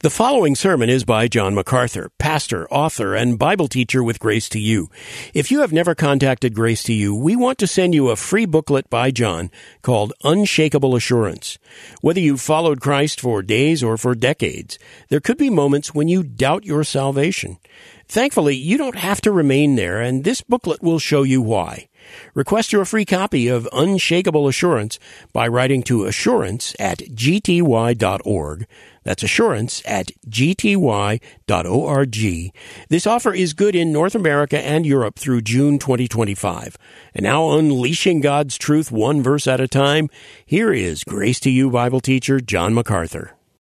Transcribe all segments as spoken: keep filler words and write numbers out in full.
The following sermon is by John MacArthur, pastor, author, and Bible teacher with Grace to You. If you have never contacted Grace to You, we want to send you a free booklet by John called Unshakable Assurance. Whether you've followed Christ for days or for decades, there could be moments when you doubt your salvation. Thankfully, you don't have to remain there, and this booklet will show you why. Request your free copy of Unshakable Assurance by writing to assurance at g t y dot org. That's assurance at g t y dot org. This offer is good in North America and Europe through June twenty twenty-five. And now, unleashing God's truth one verse at a time, here is Grace to You Bible teacher John MacArthur.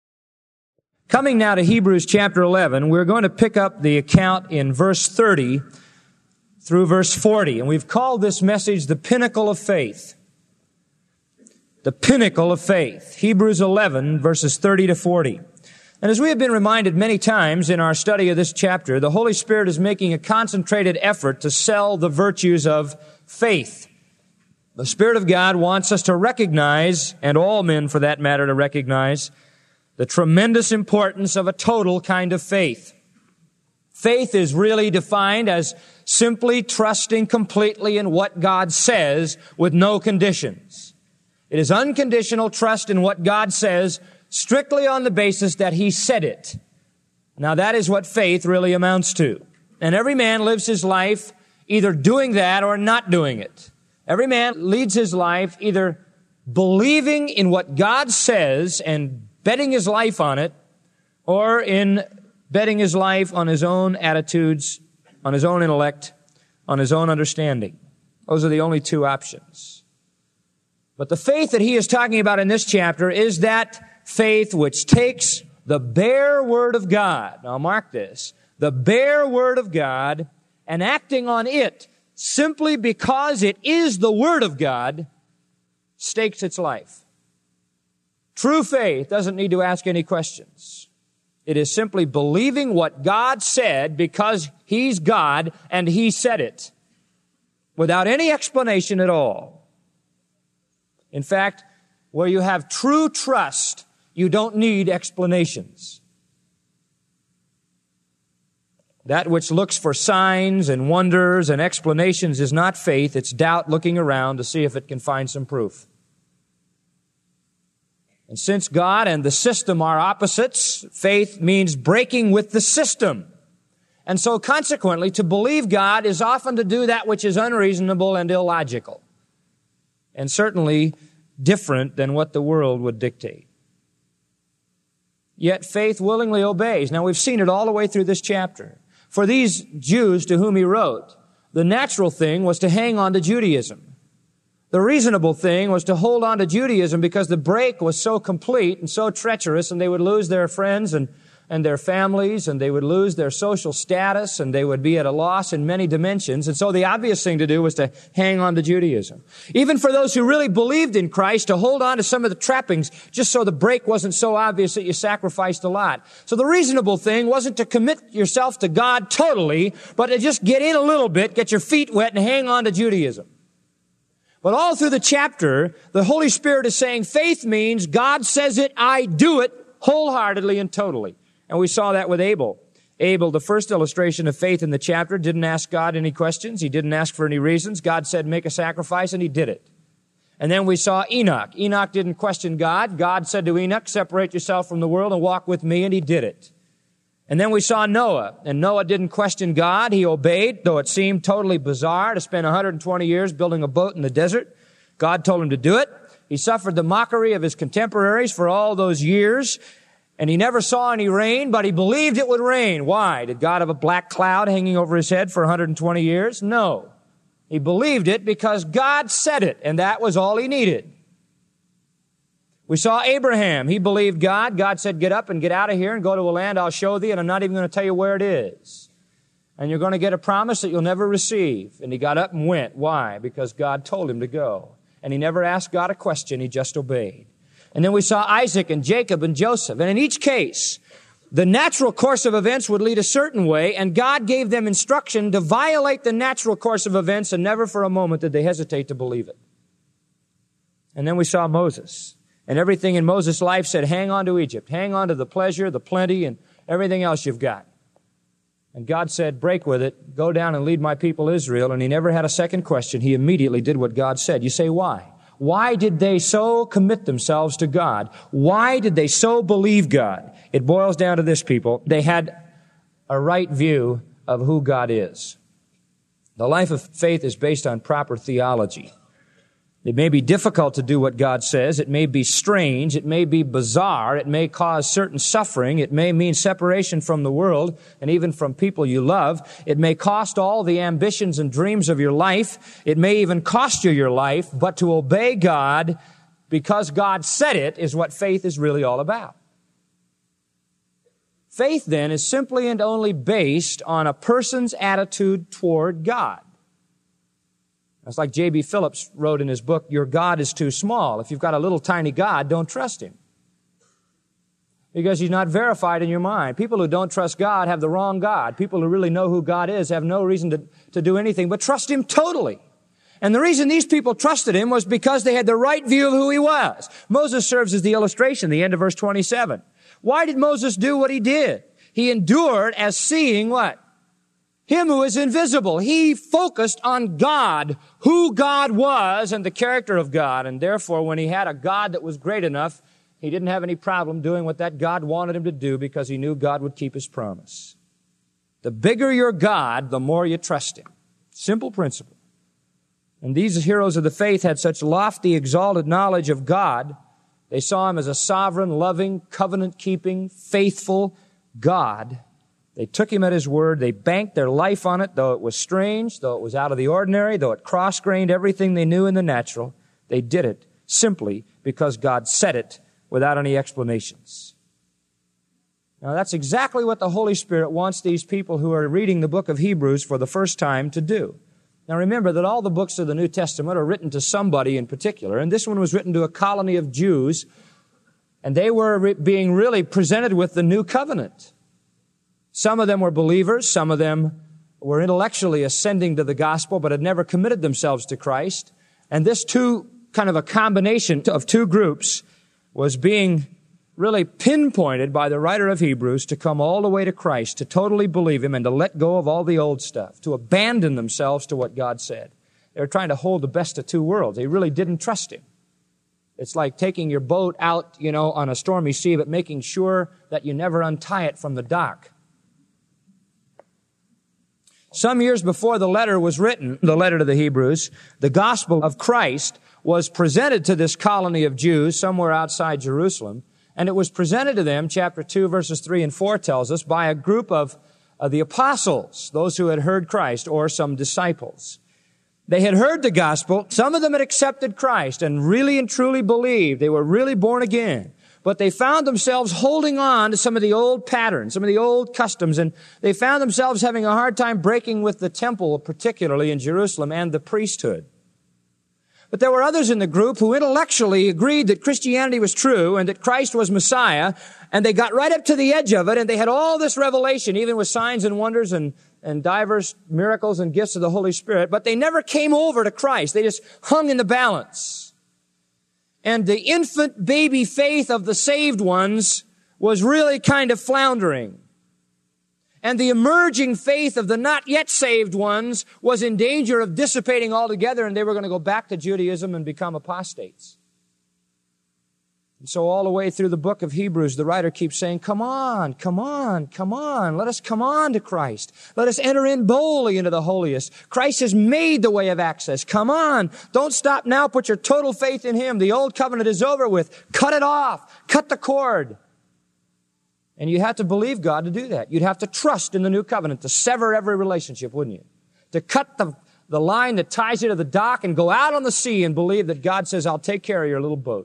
Coming now to Hebrews chapter eleven, we're going to pick up the account in verse thirty through verse forty. And we've called this message the pinnacle of faith. The pinnacle of faith. Hebrews eleven, verses thirty to forty. And as we have been reminded many times in our study of this chapter, the Holy Spirit is making a concentrated effort to sell the virtues of faith. The Spirit of God wants us to recognize, and all men for that matter to recognize, the tremendous importance of a total kind of faith. Faith is really defined as simply trusting completely in what God says with no conditions. It is unconditional trust in what God says strictly on the basis that He said it. Now that is what faith really amounts to. And every man lives his life either doing that or not doing it. Every man leads his life either believing in what God says and betting his life on it, or in betting his life on his own attitudes, on his own intellect, on his own understanding. Those are the only two options. But the faith that he is talking about in this chapter is that faith which takes the bare Word of God, now mark this, the bare Word of God, and acting on it simply because it is the Word of God, stakes its life. True faith doesn't need to ask any questions. It is simply believing what God said because He's God and He said it, without any explanation at all. In fact, where you have true trust, you don't need explanations. That which looks for signs and wonders and explanations is not faith. It's doubt looking around to see if it can find some proof. And since God and the system are opposites, faith means breaking with the system. And so consequently, to believe God is often to do that which is unreasonable and illogical, and certainly different than what the world would dictate. Yet faith willingly obeys. Now we've seen it all the way through this chapter. For these Jews to whom he wrote, the natural thing was to hang on to Judaism. The reasonable thing was to hold on to Judaism because the break was so complete and so treacherous, and they would lose their friends and, and their families, and they would lose their social status, and they would be at a loss in many dimensions. And so the obvious thing to do was to hang on to Judaism. Even for those who really believed in Christ, to hold on to some of the trappings just so the break wasn't so obvious that you sacrificed a lot. So the reasonable thing wasn't to commit yourself to God totally, but to just get in a little bit, get your feet wet, and hang on to Judaism. But all through the chapter, the Holy Spirit is saying faith means God says it, I do it wholeheartedly and totally. And we saw that with Abel. Abel, the first illustration of faith in the chapter, didn't ask God any questions. He didn't ask for any reasons. God said, make a sacrifice, and he did it. And then we saw Enoch. Enoch didn't question God. God said to Enoch, separate yourself from the world and walk with me, and he did it. And then we saw Noah, and Noah didn't question God. He obeyed, though it seemed totally bizarre to spend one hundred twenty years building a boat in the desert. God told him to do it. He suffered the mockery of his contemporaries for all those years, and he never saw any rain, but he believed it would rain. Why? Did God have a black cloud hanging over his head for one hundred twenty years? No. He believed it because God said it, and that was all he needed. We saw Abraham. He believed God. God said, get up and get out of here and go to a land I'll show thee, and I'm not even going to tell you where it is. And you're going to get a promise that you'll never receive. And he got up and went. Why? Because God told him to go. And he never asked God a question. He just obeyed. And then we saw Isaac and Jacob and Joseph. And in each case, the natural course of events would lead a certain way, and God gave them instruction to violate the natural course of events, and never for a moment did they hesitate to believe it. And then we saw Moses. And everything in Moses' life said, hang on to Egypt. Hang on to the pleasure, the plenty, and everything else you've got. And God said, break with it. Go down and lead my people Israel. And he never had a second question. He immediately did what God said. You say, why? Why did they so commit themselves to God? Why did they so believe God? It boils down to this, people. They had a right view of who God is. The life of faith is based on proper theology. It may be difficult to do what God says. It may be strange. It may be bizarre. It may cause certain suffering. It may mean separation from the world and even from people you love. It may cost all the ambitions and dreams of your life. It may even cost you your life. But to obey God because God said it is what faith is really all about. Faith, then, is simply and only based on a person's attitude toward God. It's like J B Phillips wrote in his book, Your God is Too Small. If you've got a little tiny God, don't trust Him. Because He's not verified in your mind. People who don't trust God have the wrong God. People who really know who God is have no reason to, to do anything but trust Him totally. And the reason these people trusted Him was because they had the right view of who He was. Moses serves as the illustration, the end of verse twenty-seven. Why did Moses do what he did? He endured as seeing what? Him who is invisible. He focused on God, who God was, and the character of God. And therefore, when he had a God that was great enough, he didn't have any problem doing what that God wanted him to do because he knew God would keep His promise. The bigger your God, the more you trust Him. Simple principle. And these heroes of the faith had such lofty, exalted knowledge of God. They saw Him as a sovereign, loving, covenant-keeping, faithful God. They took Him at His word. They banked their life on it, though it was strange, though it was out of the ordinary, though it cross-grained everything they knew in the natural. They did it simply because God said it without any explanations. Now, that's exactly what the Holy Spirit wants these people who are reading the book of Hebrews for the first time to do. Now, remember that all the books of the New Testament are written to somebody in particular, and this one was written to a colony of Jews, and they were re- being really presented with the new covenant. Some of them were believers. Some of them were intellectually ascending to the gospel, but had never committed themselves to Christ. And this two, kind of a combination of two groups was being really pinpointed by the writer of Hebrews to come all the way to Christ, to totally believe Him and to let go of all the old stuff, to abandon themselves to what God said. They were trying to hold the best of two worlds. They really didn't trust Him. It's like taking your boat out, you know, on a stormy sea, but making sure that you never untie it from the dock. Some years before the letter was written, the letter to the Hebrews, the gospel of Christ was presented to this colony of Jews somewhere outside Jerusalem. And it was presented to them, chapter two, verses three and four tells us, by a group of, of the apostles, those who had heard Christ, or some disciples. They had heard the gospel. Some of them had accepted Christ and really and truly believed. They were really born again. But they found themselves holding on to some of the old patterns, some of the old customs, and they found themselves having a hard time breaking with the temple, particularly in Jerusalem, and the priesthood. But there were others in the group who intellectually agreed that Christianity was true and that Christ was Messiah, and they got right up to the edge of it, and they had all this revelation, even with signs and wonders and, and diverse miracles and gifts of the Holy Spirit, but they never came over to Christ. They just hung in the balance. And the infant baby faith of the saved ones was really kind of floundering. And the emerging faith of the not yet saved ones was in danger of dissipating altogether, and they were going to go back to Judaism and become apostates. And so all the way through the book of Hebrews, the writer keeps saying, come on, come on, come on. Let us come on to Christ. Let us enter in boldly into the holiest. Christ has made the way of access. Come on. Don't stop now. Put your total faith in Him. The old covenant is over with. Cut it off. Cut the cord. And you have to believe God to do that. You'd have to trust in the new covenant to sever every relationship, wouldn't you? To cut the, the line that ties you to the dock and go out on the sea and believe that God says, I'll take care of your little boat.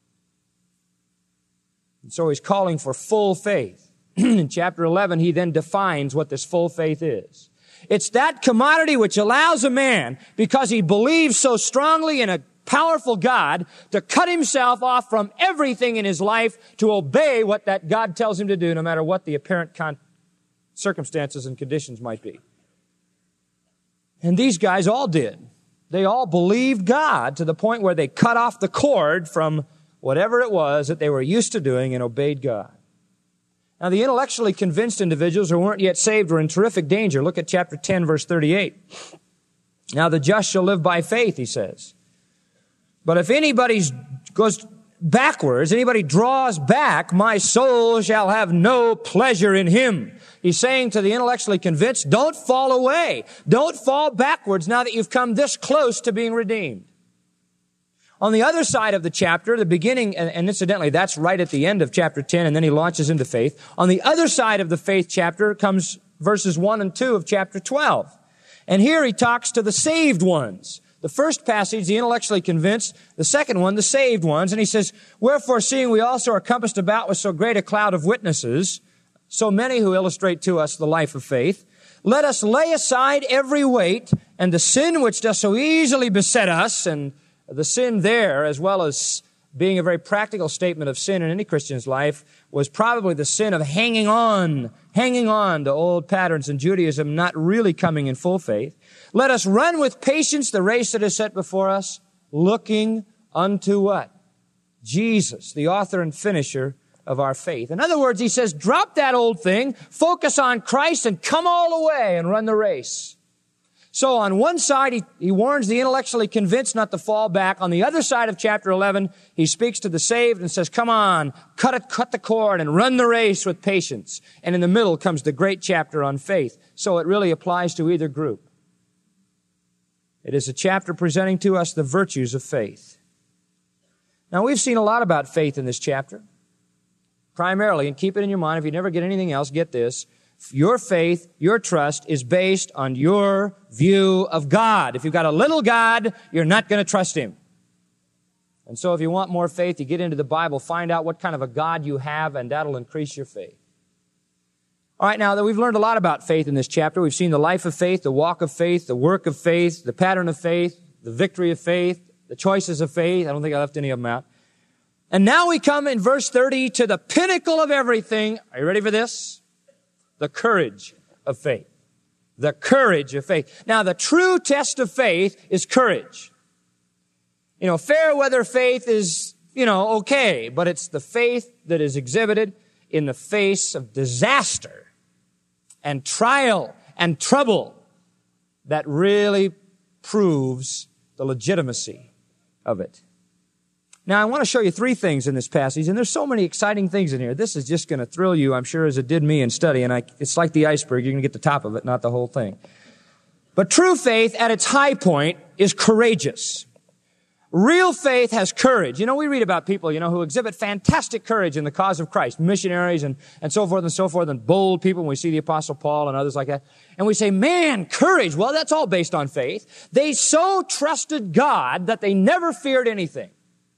And so He's calling for full faith. In chapter eleven, He then defines what this full faith is. It's that commodity which allows a man, because he believes so strongly in a powerful God, to cut himself off from everything in his life to obey what that God tells him to do, no matter what the apparent con- circumstances and conditions might be. And these guys all did. They all believed God to the point where they cut off the cord from whatever it was that they were used to doing and obeyed God. Now, the intellectually convinced individuals who weren't yet saved were in terrific danger. Look at chapter ten, verse thirty-eight. Now, the just shall live by faith, he says. But if anybody goes backwards, anybody draws back, my soul shall have no pleasure in him. He's saying to the intellectually convinced, don't fall away. Don't fall backwards now that you've come this close to being redeemed. On the other side of the chapter, the beginning, and incidentally, that's right at the end of chapter ten, and then he launches into faith. On the other side of the faith chapter comes verses one and two of chapter twelve. And here he talks to the saved ones. The first passage, the intellectually convinced. The second one, the saved ones. And he says, wherefore, seeing we also are compassed about with so great a cloud of witnesses, so many who illustrate to us the life of faith, let us lay aside every weight and the sin which does so easily beset us. And the sin there, as well as being a very practical statement of sin in any Christian's life, was probably the sin of hanging on, hanging on to old patterns in Judaism, not really coming in full faith. Let us run with patience the race that is set before us, looking unto what? Jesus, the author and finisher of our faith. In other words, he says, drop that old thing, focus on Christ, and come all the way and run the race. So on one side, he, he warns the intellectually convinced not to fall back. On the other side of chapter eleven, he speaks to the saved and says, come on, cut it, cut the cord and run the race with patience. And in the middle comes the great chapter on faith. So it really applies to either group. It is a chapter presenting to us the virtues of faith. Now, we've seen a lot about faith in this chapter. Primarily, and keep it in your mind, if you never get anything else, get this. Your faith, your trust is based on your view of God. If you've got a little God, you're not going to trust Him. And so if you want more faith, you get into the Bible, find out what kind of a God you have, and that'll increase your faith. All right, now that we've learned a lot about faith in this chapter, we've seen the life of faith, the walk of faith, the work of faith, the pattern of faith, the victory of faith, the choices of faith. I don't think I left any of them out. And now we come in verse thirty to the pinnacle of everything. Are you ready for this? The courage of faith. The courage of faith. Now, the true test of faith is courage. You know, fair weather faith is, you know, okay, but it's the faith that is exhibited in the face of disaster and trial and trouble that really proves the legitimacy of it. Now, I want to show you three things in this passage, and there's so many exciting things in here. This is just going to thrill you, I'm sure, as it did me in study, and I, it's like the iceberg. You're going to get the top of it, not the whole thing. But true faith, at its high point, is courageous. Real faith has courage. You know, we read about people, you know, who exhibit fantastic courage in the cause of Christ, missionaries and, and so forth and so forth, and bold people, and we see the Apostle Paul and others like that. And we say, man, courage. Well, that's all based on faith. They so trusted God that they never feared anything.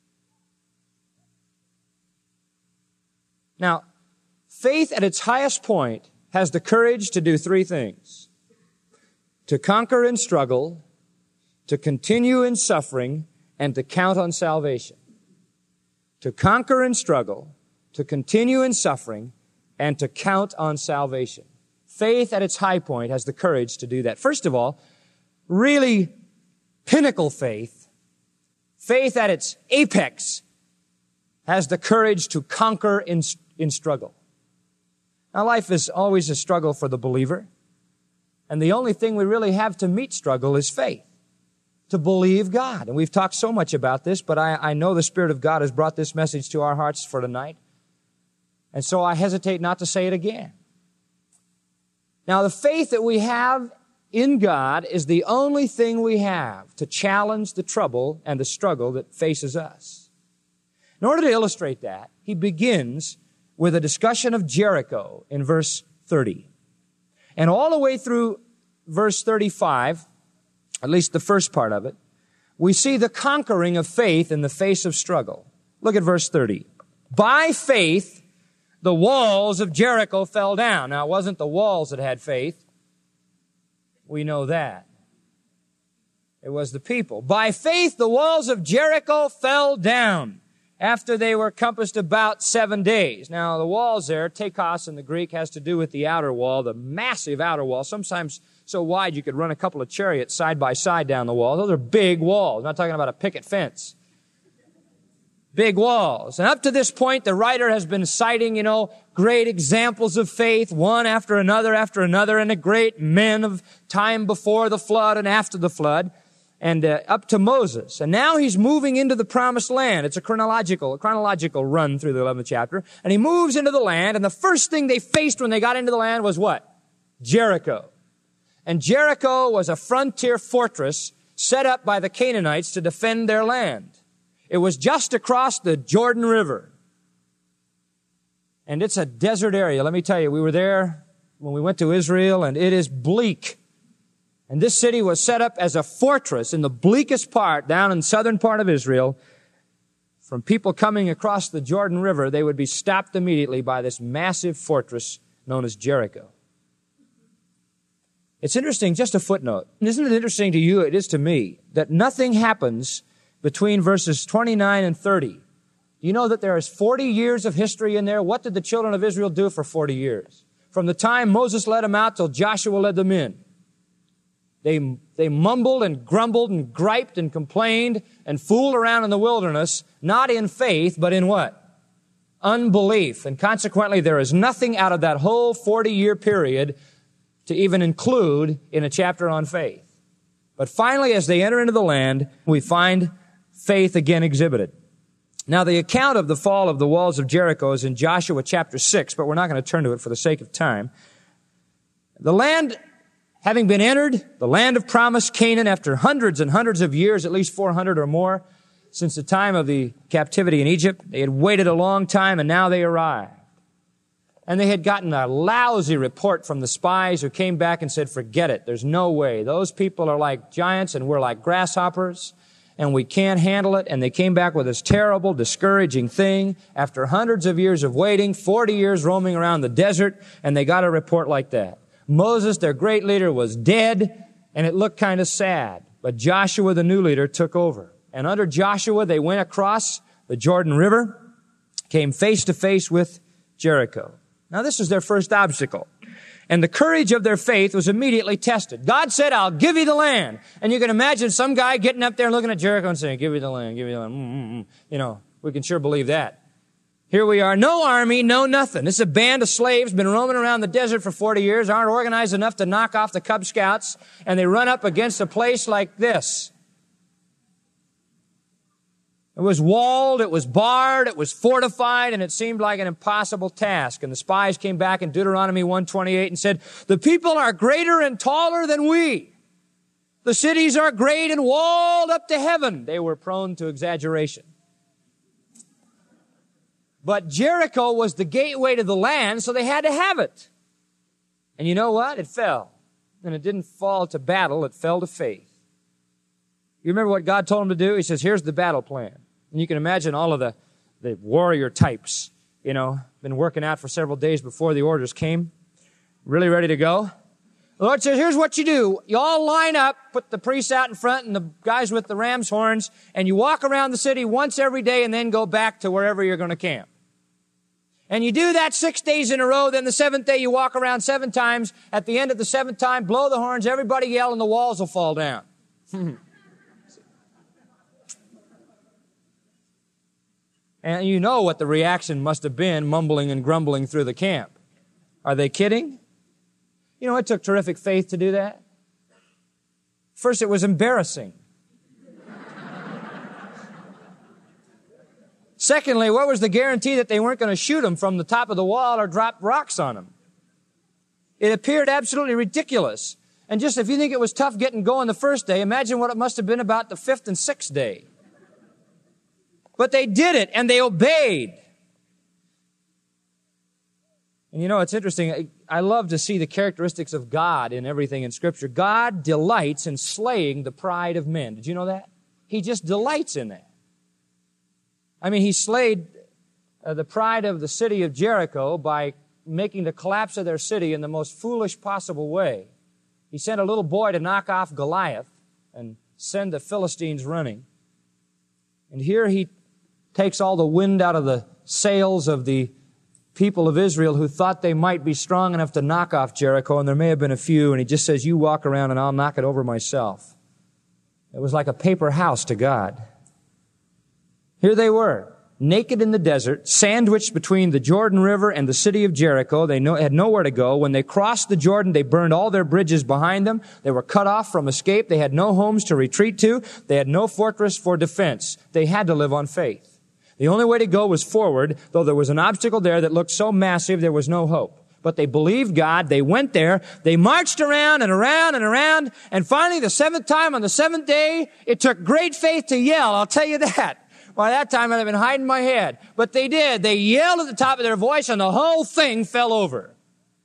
Now, faith at its highest point has the courage to do three things. To conquer in struggle, to continue in suffering, and to count on salvation. To conquer in struggle, to continue in suffering, and to count on salvation. Faith at its high point has the courage to do that. First of all, really pinnacle faith, faith at its apex, has the courage to conquer in in struggle. Now, life is always a struggle for the believer. And the only thing we really have to meet struggle is faith. To believe God. And we've talked so much about this, but I, I know the Spirit of God has brought this message to our hearts for tonight. And so I hesitate not to say it again. Now, the faith that we have in God is the only thing we have to challenge the trouble and the struggle that faces us. In order to illustrate that, he begins with a discussion of Jericho in verse thirty. And all the way through verse thirty-five, at least the first part of it, we see the conquering of faith in the face of struggle. Look at verse thirty. By faith, the walls of Jericho fell down. Now, it wasn't the walls that had faith. We know that. It was the people. By faith, the walls of Jericho fell down after they were compassed about seven days. Now, the walls there, tekos in the Greek, has to do with the outer wall, the massive outer wall, sometimes so wide you could run a couple of chariots side by side down the wall. Those are big walls. I'm not talking about a picket fence. big walls. And up to this point, the writer has been citing, you know, great examples of faith, one after another after another, and the great men of time before the flood and after the flood, and uh, up to Moses. And now he's moving into the promised land. It's a chronological, a chronological run through the eleventh chapter. And he moves into the land, and the first thing they faced when they got into the land was what? Jericho. And Jericho was a frontier fortress set up by the Canaanites to defend their land. It was just across the Jordan River. And it's a desert area. Let me tell you, we were there when we went to Israel, and it is bleak. And this city was set up as a fortress in the bleakest part, down in the southern part of Israel. From people coming across the Jordan River, they would be stopped immediately by this massive fortress known as Jericho. It's interesting, just a footnote. Isn't it interesting to you, it is to me, that nothing happens between verses twenty-nine and thirty. You know that there is forty years of history in there. What did the children of Israel do for forty years? From the time Moses led them out till Joshua led them in. They, they mumbled and grumbled and griped and complained and fooled around in the wilderness, not in faith, but in what? Unbelief. And consequently, there is nothing out of that whole forty-year period to even include in a chapter on faith. But finally, as they enter into the land, we find faith again exhibited. Now, the account of the fall of the walls of Jericho is in Joshua chapter six, but we're not going to turn to it for the sake of time. The land having been entered, the land of promise, Canaan, after hundreds and hundreds of years, at least four hundred or more, since the time of the captivity in Egypt. They had waited a long time, and now they arrived. And they had gotten a lousy report from the spies who came back and said, forget it, there's no way. Those people are like giants, and we're like grasshoppers, and we can't handle it. And they came back with this terrible, discouraging thing after hundreds of years of waiting, forty years roaming around the desert, and they got a report like that. Moses, their great leader, was dead, and it looked kind of sad. But Joshua, the new leader, took over. And under Joshua, they went across the Jordan River, came face to face with Jericho. Now, this was their first obstacle. And the courage of their faith was immediately tested. God said, I'll give you the land. And you can imagine some guy getting up there and looking at Jericho and saying, give you the land, give you the land. Mm-mm-mm. You know, we can sure believe that. Here we are, no army, no nothing. This is a band of slaves, been roaming around the desert for forty years, aren't organized enough to knock off the Cub Scouts, and they run up against a place like this. It was walled, it was barred, it was fortified, and it seemed like an impossible task. And the spies came back in Deuteronomy one twenty-eight and said, the people are greater and taller than we. The cities are great and walled up to heaven. They were prone to exaggeration. But Jericho was the gateway to the land, so they had to have it. And you know what? It fell. And it didn't fall to battle, it fell to faith. You remember what God told him to do? He says, here's the battle plan. And you can imagine all of the, the warrior types, you know, been working out for several days before the orders came. Really ready to go. The Lord says, here's what you do. You all line up, put the priests out in front and the guys with the ram's horns, and you walk around the city once every day and then go back to wherever you're going to camp. And you do that six days in a row. Then the seventh day you walk around seven times. At the end of the seventh time, blow the horns, everybody yell, and the walls will fall down. And you know what the reaction must have been, mumbling and grumbling through the camp. Are they kidding? You know, it took terrific faith to do that. First, it was embarrassing. Secondly, what was the guarantee that they weren't going to shoot them from the top of the wall or drop rocks on them? It appeared absolutely ridiculous. And just if you think it was tough getting going the first day, imagine what it must have been about the fifth and sixth day. But they did it, and they obeyed. And you know, it's interesting. I love to see the characteristics of God in everything in Scripture. God delights in slaying the pride of men. Did you know that? He just delights in that. I mean, he slayed uh, the pride of the city of Jericho by making the collapse of their city in the most foolish possible way. He sent a little boy to knock off Goliath and send the Philistines running. And here he takes all the wind out of the sails of the people of Israel who thought they might be strong enough to knock off Jericho, and there may have been a few, and he just says, you walk around and I'll knock it over myself. It was like a paper house to God. Here they were. naked in the desert, sandwiched between the Jordan River and the city of Jericho. They no, had nowhere to go. When they crossed the Jordan, they burned all their bridges behind them. They were cut off from escape. They had no homes to retreat to. They had no fortress for defense. They had to live on faith. The only way to go was forward, though there was an obstacle there that looked so massive there was no hope. But they believed God. They went there. They marched around and around and around. And finally, the seventh time on the seventh day, it took great faith to yell. I'll tell you that. By that time, I'd have been hiding my head. But they did. They yelled at the top of their voice, and the whole thing fell over.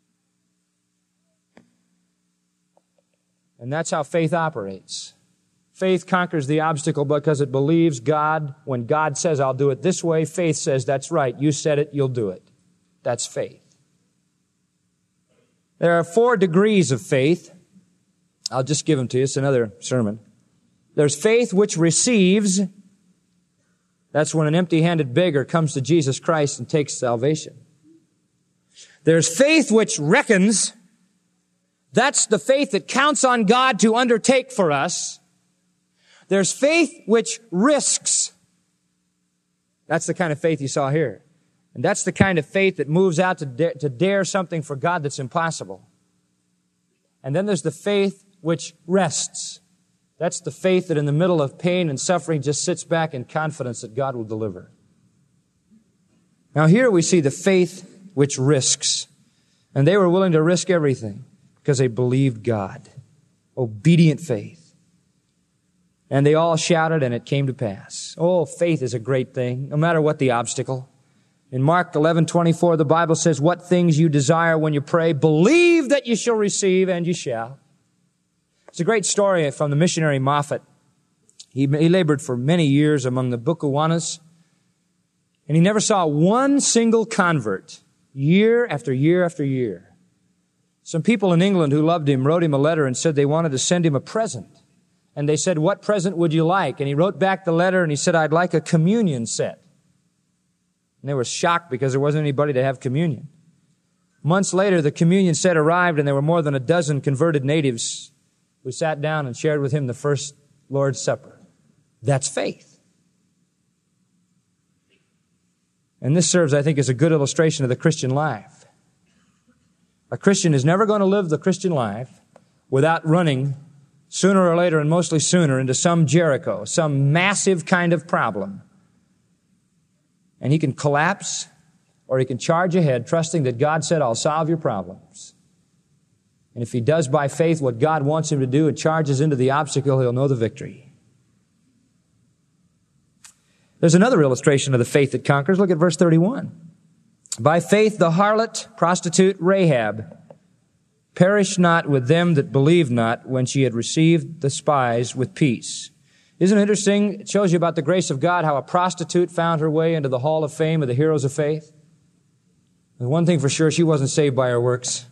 And that's how faith operates. Faith conquers the obstacle because it believes God. When God says, I'll do it this way, faith says, that's right. You said it, you'll do it. That's faith. There are four degrees of faith. I'll just give them to you. It's another sermon. There's faith which receives. That's when an empty-handed beggar comes to Jesus Christ and takes salvation. There's faith which reckons. That's the faith that counts on God to undertake for us. There's faith which risks. That's the kind of faith you saw here. And that's the kind of faith that moves out to dare, to dare something for God that's impossible. And then there's the faith which rests. That's the faith that in the middle of pain and suffering just sits back in confidence that God will deliver. Now here we see the faith which risks. And they were willing to risk everything because they believed God. Obedient faith. And they all shouted and it came to pass. Oh, faith is a great thing, no matter what the obstacle. In Mark eleven twenty-four, the Bible says, what things you desire when you pray, believe that you shall receive, and you shall. It's a great story from the missionary Moffat. He, he labored for many years among the Bukuanas, and he never saw one single convert, year after year after year. Some people in England who loved him wrote him a letter and said they wanted to send him a present. And they said, what present would you like? And he wrote back the letter and he said, I'd like a communion set. And they were shocked because there wasn't anybody to have communion. Months later, the communion set arrived and there were more than a dozen converted natives who sat down and shared with him the first Lord's Supper. That's faith. And this serves, I think, as a good illustration of the Christian life. A Christian is never going to live the Christian life without running sooner or later, and mostly sooner, into some Jericho, some massive kind of problem. And he can collapse or he can charge ahead, trusting that God said, I'll solve your problems. And if he does by faith what God wants him to do and charges into the obstacle, he'll know the victory. There's another illustration of the faith that conquers. Look at verse thirty-one. By faith the harlot, prostitute Rahab, perished not with them that believed not when she had received the spies with peace. Isn't it interesting? It shows you about the grace of God, how a prostitute found her way into the hall of fame of the heroes of faith. And one thing for sure, she wasn't saved by her works.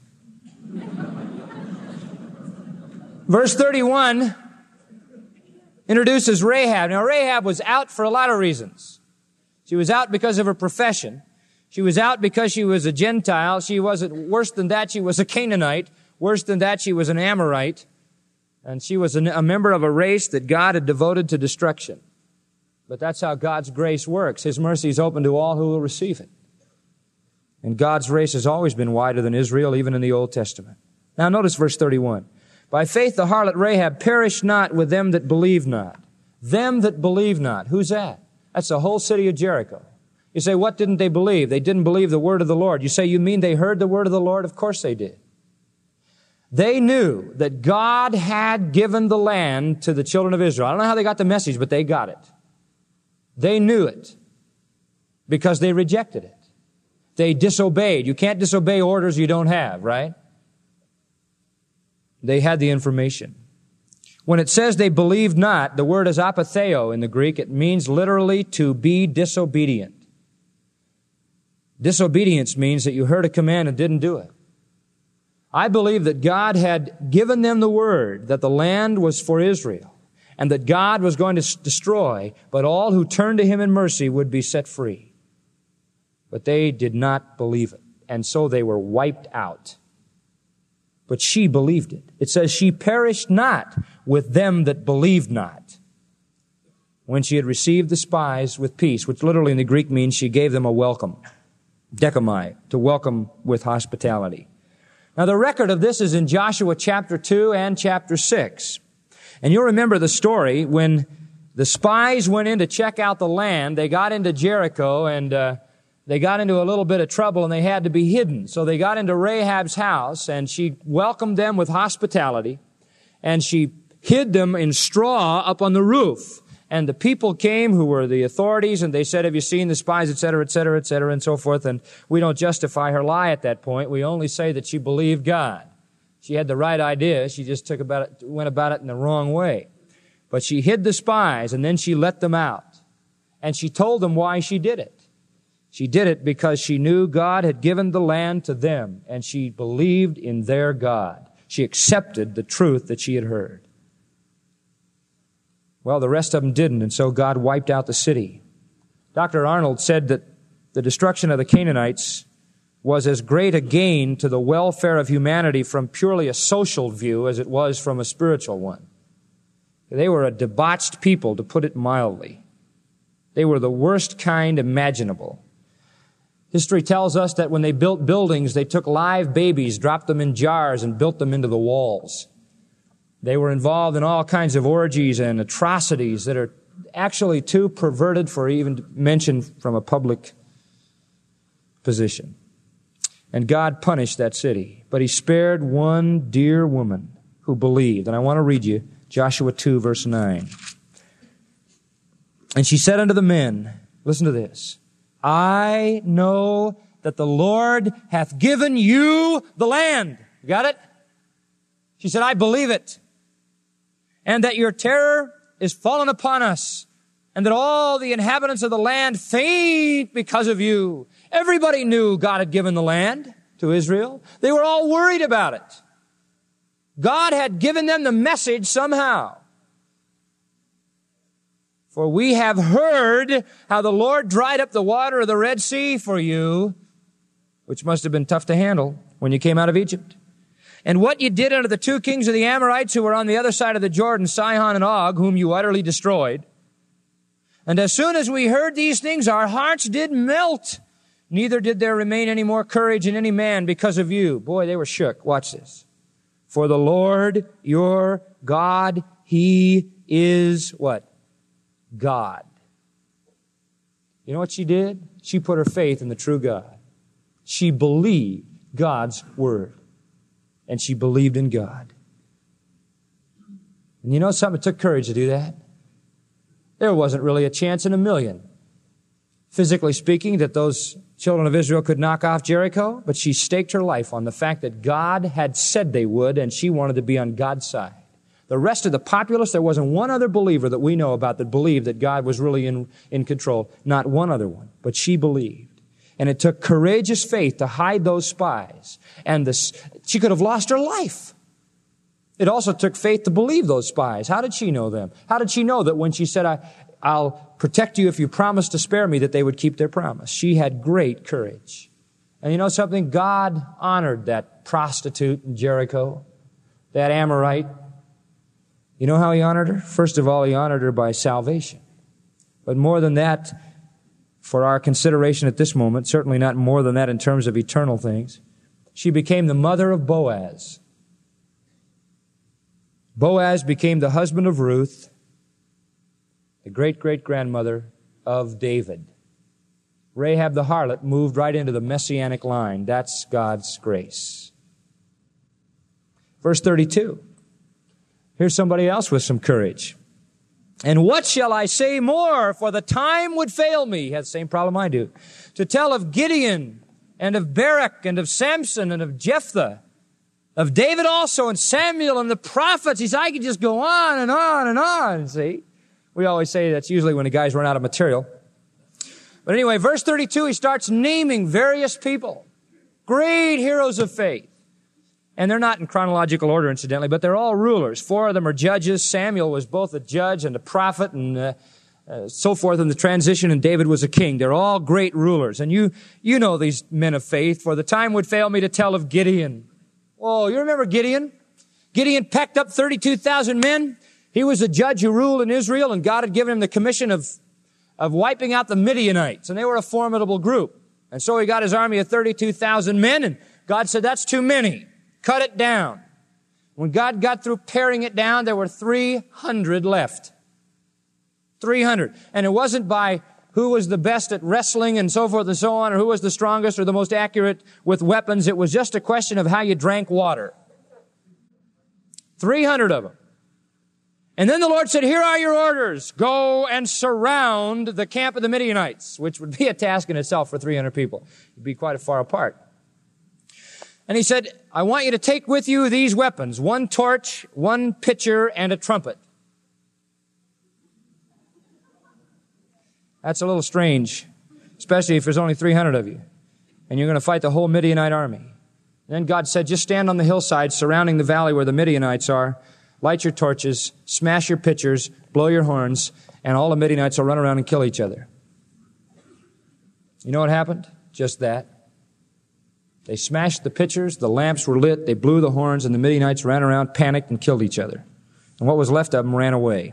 Verse thirty-one introduces Rahab. Now, Rahab was out for a lot of reasons. She was out because of her profession. She was out because she was a Gentile. She wasn't, worse than that, she was a Canaanite. Worse than that, she was an Amorite. And she was a member of a race that God had devoted to destruction. But that's how God's grace works. His mercy is open to all who will receive it. And God's race has always been wider than Israel, even in the Old Testament. Now notice verse thirty-one. By faith the harlot Rahab perished not with them that believe not. Them that believe not. Who's that? That's the whole city of Jericho. You say, what didn't they believe? They didn't believe the word of the Lord. You say, you mean they heard the word of the Lord? Of course they did. They knew that God had given the land to the children of Israel. I don't know how they got the message, but they got it. They knew it because they rejected it. They disobeyed. You can't disobey orders you don't have, right? They had the information. When it says they believed not, the word is apatheo in the Greek. It means literally to be disobedient. Disobedience means that you heard a command and didn't do it. I believe that God had given them the word that the land was for Israel and that God was going to destroy, but all who turned to Him in mercy would be set free. But they did not believe it, and so they were wiped out. But she believed it. It says she perished not with them that believed not. when she had received the spies with peace, which literally in the Greek means she gave them a welcome. Dekamai, to welcome with hospitality. Now the record of this is in Joshua chapter two and chapter six. And you'll remember the story when the spies went in to check out the land. They got into Jericho and uh, they got into a little bit of trouble and they had to be hidden. So they got into Rahab's house and she welcomed them with hospitality and she hid them in straw up on the roof. And the people came who were the authorities and they said, have you seen the spies, et cetera, et cetera, et cetera, and so forth. And we don't justify her lie at that point. We only say that she believed God. She had the right idea. She just took about it, went about it in the wrong way. But she hid the spies and then she let them out. And she told them why she did it. She did it because she knew God had given the land to them and she believed in their God. She accepted the truth that she had heard. Well, the rest of them didn't, and so God wiped out the city. Doctor Arnold said that the destruction of the Canaanites was as great a gain to the welfare of humanity from purely a social view as it was from a spiritual one. They were a debauched people, to put it mildly. They were the worst kind imaginable. History tells us that when they built buildings, they took live babies, dropped them in jars, and built them into the walls. They were involved in all kinds of orgies and atrocities that are actually too perverted for even mention from a public position. And God punished that city. But He spared one dear woman who believed. And I want to read you Joshua two, verse nine. And she said unto the men, listen to this, I know that the Lord hath given you the land. You got it? She said, I believe it. And that your terror is fallen upon us, and that all the inhabitants of the land faint because of you. Everybody knew God had given the land to Israel. They were all worried about it. God had given them the message somehow. For we have heard how the Lord dried up the water of the Red Sea for you, which must have been tough to handle when you came out of Egypt. And what you did unto the two kings of the Amorites who were on the other side of the Jordan, Sihon and Og, whom you utterly destroyed. And as soon as we heard these things, our hearts did melt. Neither did there remain any more courage in any man because of you. Boy, they were shook. Watch this. For the Lord your God, He is what? God. You know what she did? She put her faith in the true God. She believed God's word. And she believed in God. And you know something? It took courage to do that. There wasn't really a chance in a million, physically speaking, that those children of Israel could knock off Jericho, but she staked her life on the fact that God had said they would, and she wanted to be on God's side. The rest of the populace, there wasn't one other believer that we know about that believed that God was really in, in control. Not one other one. But she believed. And it took courageous faith to hide those spies. And this, she could have lost her life. It also took faith to believe those spies. How did she know them? How did she know that when she said, I, I'll protect you if you promise to spare me, that they would keep their promise? She had great courage. And you know something? God honored that prostitute in Jericho, that Amorite. You know how He honored her? First of all, He honored her by salvation. But more than that, for our consideration at this moment, certainly not more than that in terms of eternal things, she became the mother of Boaz. Boaz became the husband of Ruth, the great-great-grandmother of David. Rahab the harlot moved right into the messianic line. That's God's grace. Verse thirty-two. Here's somebody else with some courage. And what shall I say more? For the time would fail me. He has the same problem I do. To tell of Gideon and of Barak and of Samson and of Jephthah, of David also and Samuel and the prophets. He said, I could just go on and on and on. See? We always say that's usually when the guys run out of material. But anyway, verse thirty-two, he starts naming various people. Great heroes of faith. And they're not in chronological order, incidentally, but they're all rulers. Four of them are judges. Samuel was both a judge and a prophet and uh, uh, so forth in the transition, and David was a king. They're all great rulers. And you, you know these men of faith, for the time would fail me to tell of Gideon. Oh, you remember Gideon? Gideon packed up thirty-two thousand men. He was a judge who ruled in Israel, and God had given him the commission of, of wiping out the Midianites, and they were a formidable group. And so he got his army of thirty-two thousand men, and God said, that's too many. Cut it down. When God got through paring it down, there were three hundred left. three hundred. And it wasn't by who was the best at wrestling and so forth and so on, or who was the strongest or the most accurate with weapons. It was just a question of how you drank water. three hundred of them. And then the Lord said, here are your orders. Go and surround the camp of the Midianites, which would be a task in itself for three hundred people. It'd be quite a far apart. And he said, I want you to take with you these weapons, one torch, one pitcher, and a trumpet. That's a little strange, especially if there's only three hundred of you, and you're going to fight the whole Midianite army. Then God said, just stand on the hillside surrounding the valley where the Midianites are, light your torches, smash your pitchers, blow your horns, and all the Midianites will run around and kill each other. You know what happened? Just that. They smashed the pitchers, the lamps were lit, they blew the horns, and the Midianites ran around, panicked, and killed each other. And what was left of them ran away.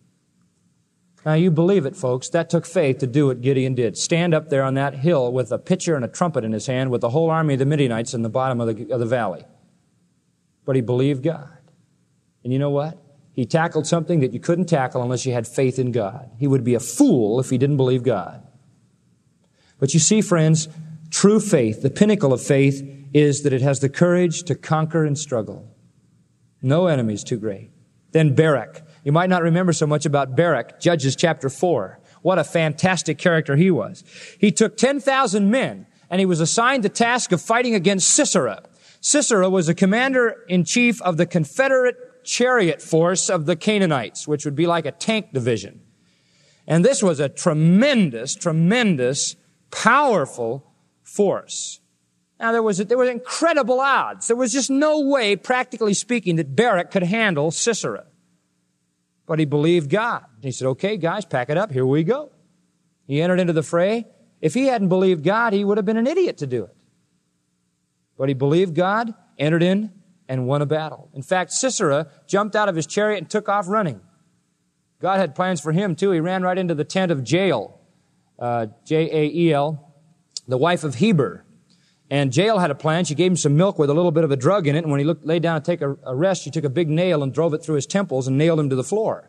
Now, you believe it, folks. That took faith to do what Gideon did. Stand up there on that hill with a pitcher and a trumpet in his hand with the whole army of the Midianites in the bottom of the, of the valley. But he believed God. And you know what? He tackled something that you couldn't tackle unless you had faith in God. He would be a fool if he didn't believe God. But you see, friends, true faith, the pinnacle of faith, is that it has the courage to conquer and struggle. No enemy is too great. Then Barak. You might not remember so much about Barak, Judges chapter four. What a fantastic character he was. He took ten thousand men, and he was assigned the task of fighting against Sisera. Sisera was the commander-in-chief of the Confederate chariot force of the Canaanites, which would be like a tank division. And this was a tremendous, tremendous, powerful force. Now, there was, there were incredible odds. There was just no way, practically speaking, that Barak could handle Sisera. But he believed God. He said, okay, guys, pack it up. Here we go. He entered into the fray. If he hadn't believed God, he would have been an idiot to do it. But he believed God, entered in, and won a battle. In fact, Sisera jumped out of his chariot and took off running. God had plans for him, too. He ran right into the tent of Jael, uh, J A E L, the wife of Heber. And Jael had a plan. She gave him some milk with a little bit of a drug in it, and when he looked, laid down to take a, a rest, she took a big nail and drove it through his temples and nailed him to the floor.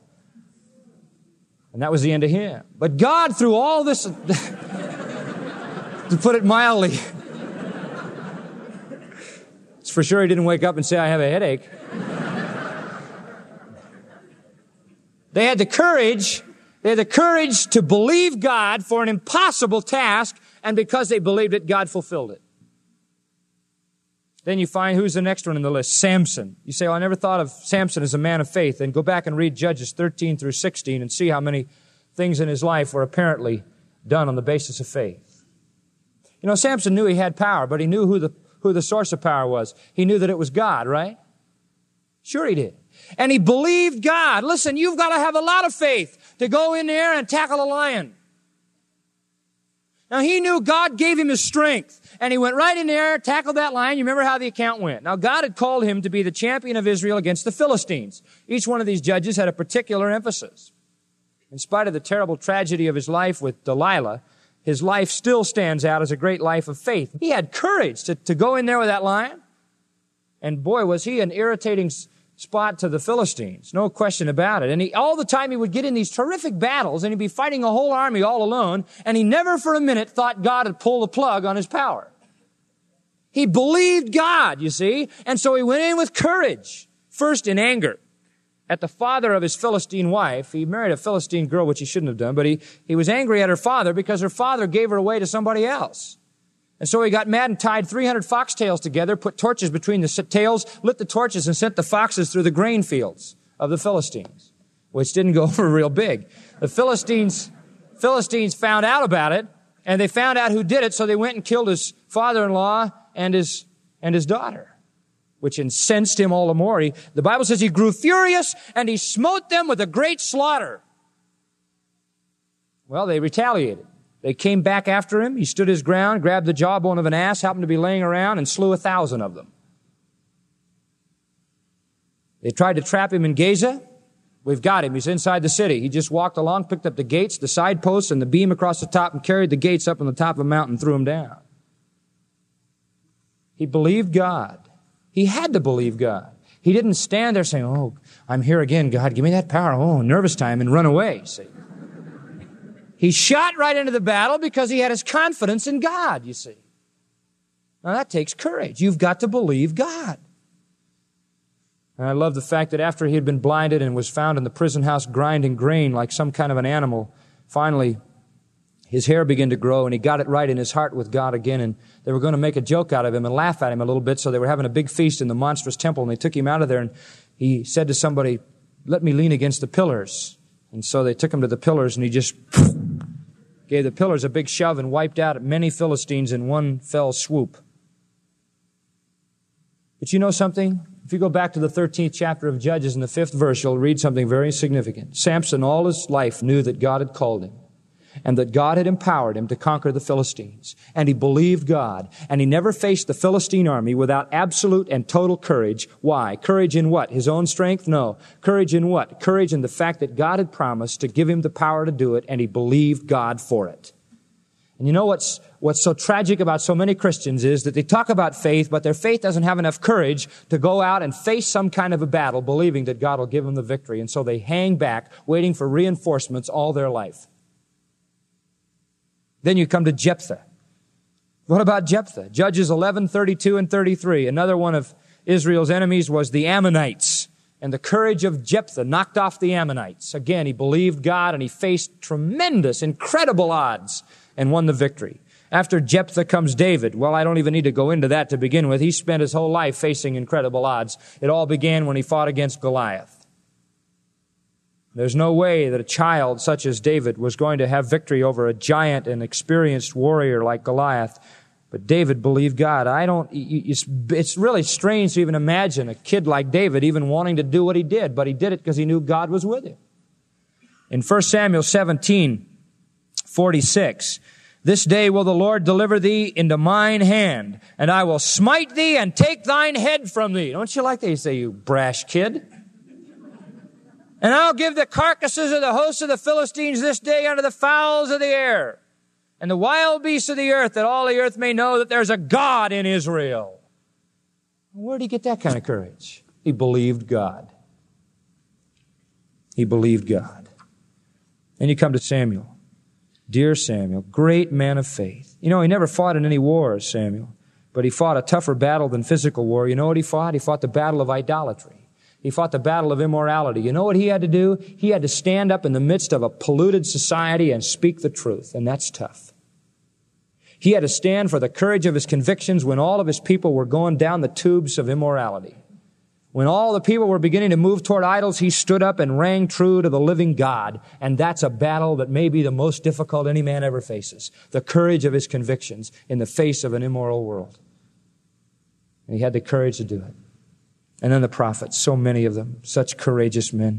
And that was the end of him. But God, through all this, to put it mildly, it's for sure he didn't wake up and say, I have a headache. They had the courage, they had the courage to believe God for an impossible task, and because they believed it, God fulfilled it. Then you find who's the next one in the list? Samson. You say, well, I never thought of Samson as a man of faith. Then go back and read Judges thirteen through sixteen and see how many things in his life were apparently done on the basis of faith. You know, Samson knew he had power, but he knew who the, who the source of power was. He knew that it was God, right? Sure he did. And he believed God. Listen, you've got to have a lot of faith to go in there and tackle a lion. Now, he knew God gave him his strength, and he went right in there, tackled that lion. You remember how the account went. Now, God had called him to be the champion of Israel against the Philistines. Each one of these judges had a particular emphasis. In spite of the terrible tragedy of his life with Delilah, his life still stands out as a great life of faith. He had courage to, to go in there with that lion, and boy, was he an irritating spot to the Philistines. No question about it. And he, all the time he would get in these terrific battles and he'd be fighting a whole army all alone, and he never for a minute thought God had pulled the plug on his power. He believed God, you see, and so he went in with courage. First in anger at the father of his Philistine wife. He married a Philistine girl, which he shouldn't have done, but he, he was angry at her father because her father gave her away to somebody else. And so he got mad and tied three hundred foxtails together, put torches between the tails, lit the torches, and sent the foxes through the grain fields of the Philistines, which didn't go over real big. The Philistines, Philistines found out about it, and they found out who did it, so they went and killed his father-in-law and his, and his daughter, which incensed him all the more. He, the Bible says he grew furious, and he smote them with a great slaughter. Well, they retaliated. They came back after him. He stood his ground, grabbed the jawbone of an ass, happened to be laying around, and slew a thousand of them. They tried to trap him in Gaza, We've got him. He's inside the city. He just walked along, picked up the gates, the side posts, and the beam across the top and carried the gates up on the top of a mountain and threw them down. He believed God. He had to believe God. He didn't stand there saying, oh, I'm here again, God, give me that power. Oh, nervous time, and run away, see. He shot right into the battle because he had his confidence in God, you see. Now that takes courage. You've got to believe God. And I love the fact that after he had been blinded and was found in the prison house grinding grain like some kind of an animal, finally his hair began to grow and he got it right in his heart with God again, and they were going to make a joke out of him and laugh at him a little bit, so they were having a big feast in the monstrous temple, and they took him out of there, and he said to somebody, let me lean against the pillars. And so they took him to the pillars, and he just gave the pillars a big shove and wiped out many Philistines in one fell swoop. But you know something? If you go back to the thirteenth chapter of Judges in the fifth verse, you'll read something very significant. Samson all his life knew that God had called him and that God had empowered him to conquer the Philistines. And he believed God. And he never faced the Philistine army without absolute and total courage. Why? Courage in what? His own strength? No. Courage in what? Courage in the fact that God had promised to give him the power to do it, and he believed God for it. And you know what's what's so tragic about so many Christians is that they talk about faith, but their faith doesn't have enough courage to go out and face some kind of a battle, believing that God will give them the victory. And so they hang back, waiting for reinforcements all their life. Then you come to Jephthah. What about Jephthah? Judges eleven, thirty-two and thirty-three. Another one of Israel's enemies was the Ammonites. And the courage of Jephthah knocked off the Ammonites. Again, he believed God and he faced tremendous, incredible odds and won the victory. After Jephthah comes David. Well, I don't even need to go into that to begin with. He spent his whole life facing incredible odds. It all began when he fought against Goliath. There's no way that a child such as David was going to have victory over a giant and experienced warrior like Goliath. But David believed God. I don't, it's really strange to even imagine a kid like David even wanting to do what he did, but he did it because he knew God was with him. In First Samuel seventeen, forty-six, this day will the Lord deliver thee into mine hand, and I will smite thee and take thine head from thee. Don't you like that? You say, you brash kid. And I'll give the carcasses of the hosts of the Philistines this day unto the fowls of the air and the wild beasts of the earth, that all the earth may know that there's a God in Israel. Where did he get that kind of courage? He believed God. He believed God. And you come to Samuel. Dear Samuel, great man of faith. You know, he never fought in any wars, Samuel, but he fought a tougher battle than physical war. You know what he fought? He fought the battle of idolatry. He fought the battle of immorality. You know what he had to do? He had to stand up in the midst of a polluted society and speak the truth, and that's tough. He had to stand for the courage of his convictions when all of his people were going down the tubes of immorality. When all the people were beginning to move toward idols, he stood up and rang true to the living God. And that's a battle that may be the most difficult any man ever faces. The courage of his convictions in the face of an immoral world. And he had the courage to do it. And then the prophets, so many of them, such courageous men.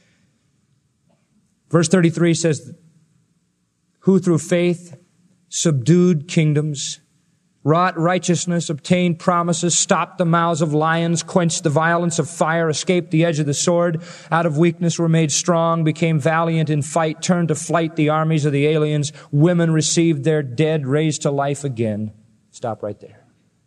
Verse thirty-three says, who through faith subdued kingdoms, wrought righteousness, obtained promises, stopped the mouths of lions, quenched the violence of fire, escaped the edge of the sword, out of weakness were made strong, became valiant in fight, turned to flight the armies of the aliens, women received their dead, raised to life again. Stop right there.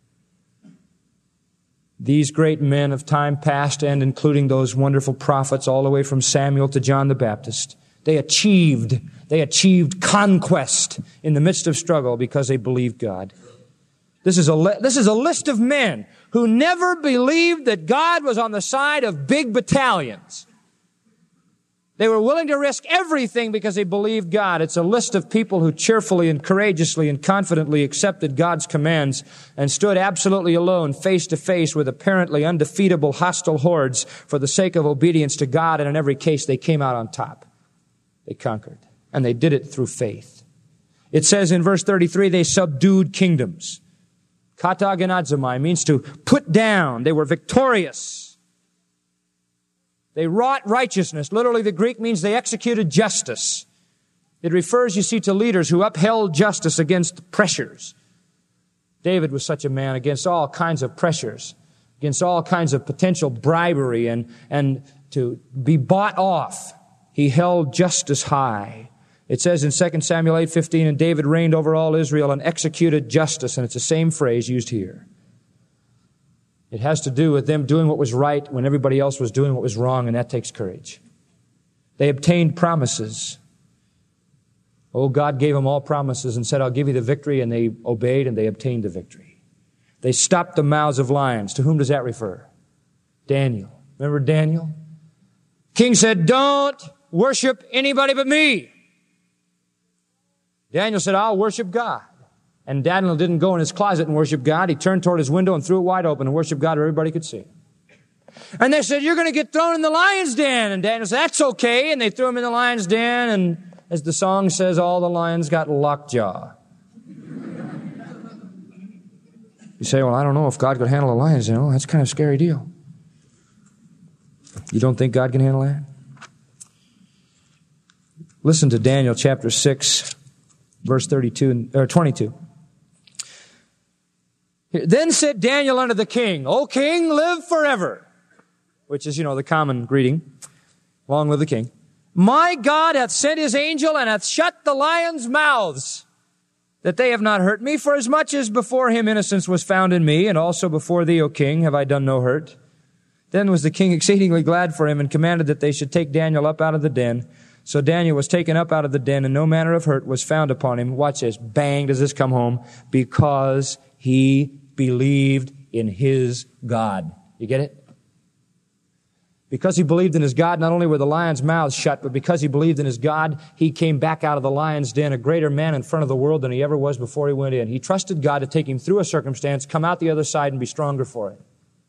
These great men of time past, and including those wonderful prophets all the way from Samuel to John the Baptist, they achieved, they achieved conquest in the midst of struggle because they believed God. This is a li- this is a list of men who never believed that God was on the side of big battalions. They were willing to risk everything because they believed God. It's a list of people who cheerfully and courageously and confidently accepted God's commands and stood absolutely alone, face to face with apparently undefeatable hostile hordes for the sake of obedience to God, and in every case they came out on top. They conquered, and they did it through faith. It says in verse thirty-three, they subdued kingdoms. Kata genadzomai means to put down. They were victorious. They wrought righteousness. Literally, the Greek means they executed justice. It refers, you see, to leaders who upheld justice against pressures. David was such a man against all kinds of pressures, against all kinds of potential bribery and, and to be bought off. He held justice high. It says in Second Samuel eight fifteen, and David reigned over all Israel and executed justice. And it's the same phrase used here. It has to do with them doing what was right when everybody else was doing what was wrong, and that takes courage. They obtained promises. Oh, God gave them all promises and said, I'll give you the victory, and they obeyed and they obtained the victory. They stopped the mouths of lions. To whom does that refer? Daniel. Remember Daniel? King said, don't worship anybody but me. Daniel said, I'll worship God. And Daniel didn't go in his closet and worship God. He turned toward his window and threw it wide open and worshiped God where everybody could see. And they said, you're going to get thrown in the lion's den. And Daniel said, that's okay. And they threw him in the lion's den. And as the song says, all the lions got lockjaw. You say, well, I don't know if God could handle a lion's den. Well, that's kind of a scary deal. You don't think God can handle that? Listen to Daniel chapter six, verse thirty-two or twenty-two. Then said Daniel unto the king, O king, live forever. Which is, you know, the common greeting. Long live the king. My God hath sent his angel and hath shut the lions' mouths, that they have not hurt me, for as much as before him innocence was found in me, and also before thee, O king, have I done no hurt. Then was the king exceedingly glad for him, and commanded that they should take Daniel up out of the den. So Daniel was taken up out of the den, and no manner of hurt was found upon him. Watch this. Bang, does this come home? Because he believed in his God. You get it? Because he believed in his God, not only were the lions' mouths shut, but because he believed in his God, he came back out of the lion's den a greater man in front of the world than he ever was before he went in. He trusted God to take him through a circumstance, come out the other side, and be stronger for it.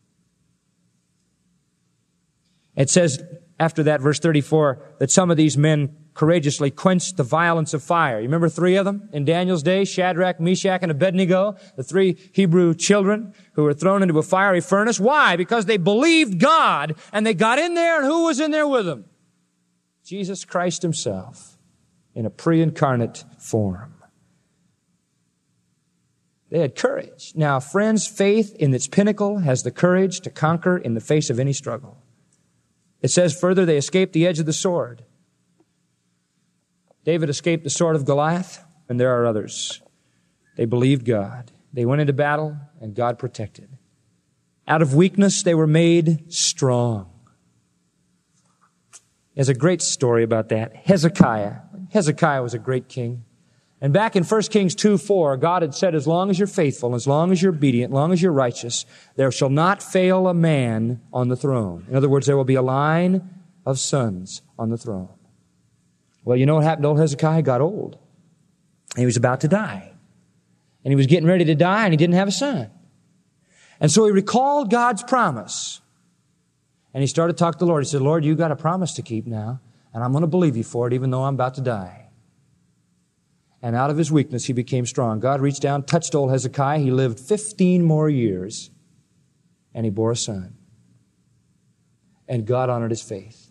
It says, after that, verse thirty-four, that some of these men courageously quenched the violence of fire. You remember three of them in Daniel's day? Shadrach, Meshach, and Abednego, the three Hebrew children who were thrown into a fiery furnace. Why? Because they believed God, and they got in there, and who was in there with them? Jesus Christ himself, in a pre-incarnate form. They had courage. Now, friends, faith in its pinnacle has the courage to conquer in the face of any struggle. It says further, they escaped the edge of the sword. David escaped the sword of Goliath, and there are others. They believed God. They went into battle, and God protected. Out of weakness, they were made strong. There's a great story about that. Hezekiah. Hezekiah was a great king. And back in First Kings two four, God had said, as long as you're faithful, as long as you're obedient, as long as you're righteous, there shall not fail a man on the throne. In other words, there will be a line of sons on the throne. Well, you know what happened to old Hezekiah? He got old. And he was about to die. And he was getting ready to die, and he didn't have a son. And so he recalled God's promise. And he started talking to the Lord. He said, Lord, you've got a promise to keep now, and I'm going to believe you for it, even though I'm about to die. And out of his weakness, he became strong. God reached down, touched old Hezekiah. He lived fifteen more years, and he bore a son. And God honored his faith.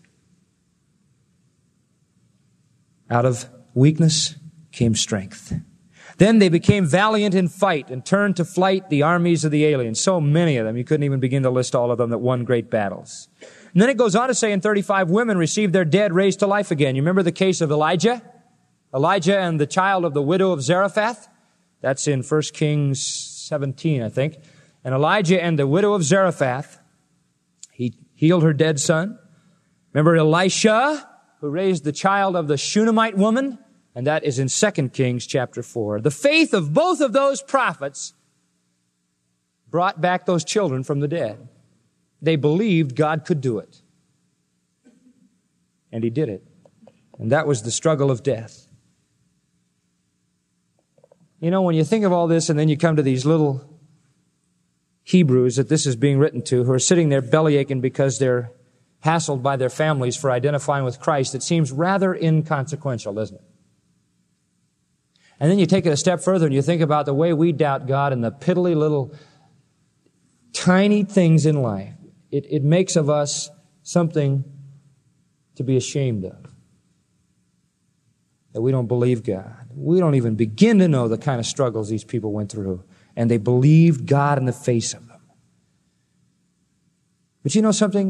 Out of weakness came strength. Then they became valiant in fight and turned to flight the armies of the aliens. So many of them, you couldn't even begin to list all of them that won great battles. And then it goes on to say in thirty-five, women received their dead raised to life again. You remember the case of Elijah? Elijah and the child of the widow of Zarephath. That's in First Kings seventeen, I think. And Elijah and the widow of Zarephath, he healed her dead son. Remember Elisha, who raised the child of the Shunammite woman? And that is in Second Kings chapter four. The faith of both of those prophets brought back those children from the dead. They believed God could do it. And he did it. And that was the struggle of death. You know, when you think of all this and then you come to these little Hebrews that this is being written to, who are sitting there belly aching because they're hassled by their families for identifying with Christ, it seems rather inconsequential, doesn't it? And then you take it a step further and you think about the way we doubt God and the piddly little tiny things in life. It, it makes of us something to be ashamed of. That we don't believe God. We don't even begin to know the kind of struggles these people went through. And they believed God in the face of them. But you know something?